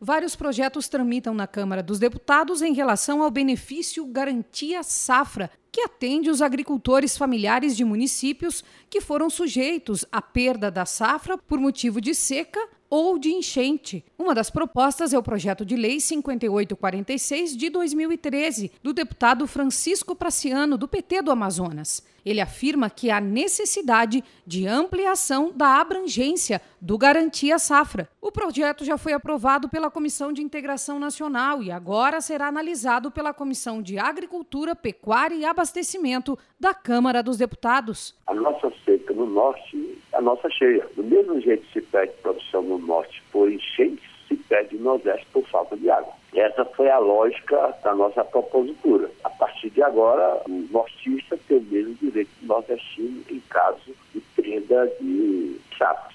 vários projetos tramitam na Câmara dos Deputados em relação ao benefício Garantia Safra, que atende os agricultores familiares de municípios que foram sujeitos à perda da safra por motivo de seca ou de enchente. Uma das propostas é o projeto de lei 5846 de 2013, do deputado Francisco Praciano, do PT do Amazonas. Ele afirma que há necessidade de ampliação da abrangência do Garantia Safra. O projeto já foi aprovado pela Comissão de Integração Nacional e agora será analisado pela Comissão de Agricultura, Pecuária e Abastecimento da Câmara dos Deputados. A nossa seca no norte, a nossa cheia. Do mesmo jeito que se pede produção no norte por enchente, se pede no nordeste por falta de água. Essa foi a lógica da nossa propositura. A partir de agora, o nortista tem o mesmo direito do nordestino em caso de perda de safra.